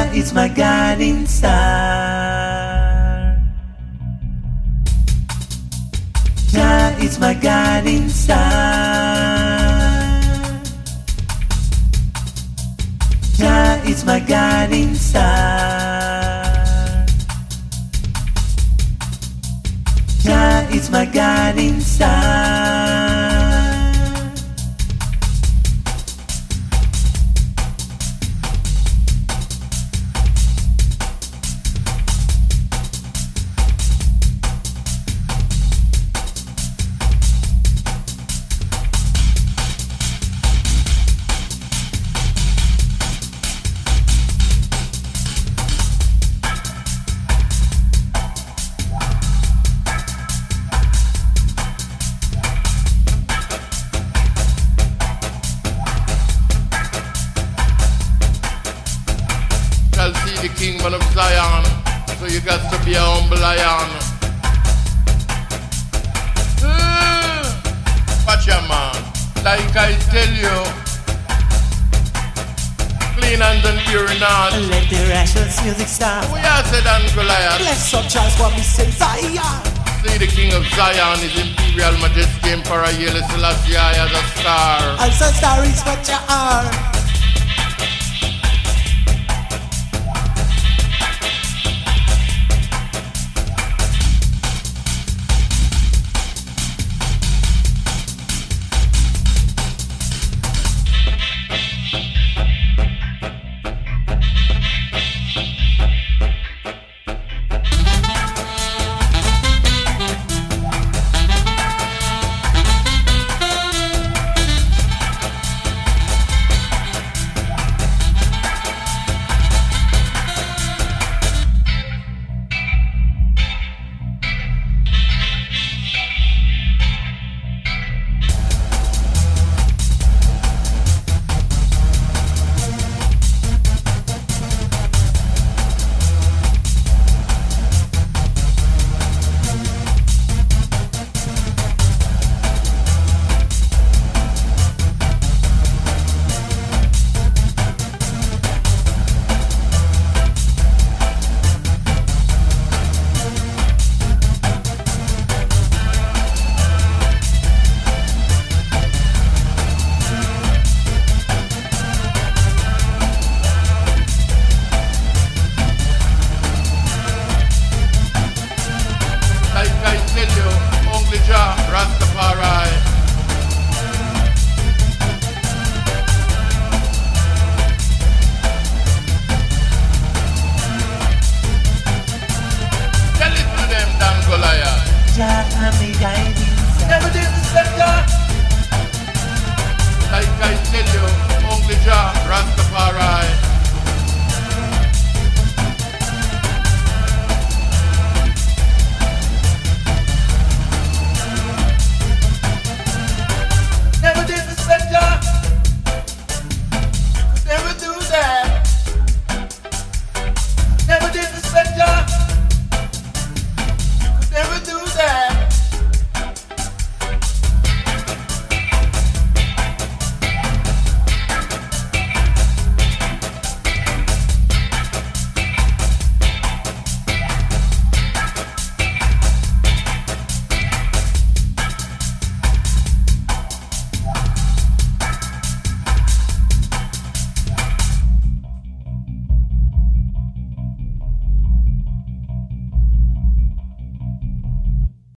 Jah is my guiding star. Jah is my guiding star. Jah is my guiding star. Jah is my guiding star. The kingdom of Zion, so you got to be a humble lion. Watch your man, like I tell you, clean hands and pure in heart. Let the Rations music start. We are said and Goliath. Bless up Charles what me say Zion. See the king of Zion, his imperial majesty emperor Haile Selassie as a star. As a star is what you are. Rastafari. Tell it to them, Dan Goliath. Jah, I'm a guide.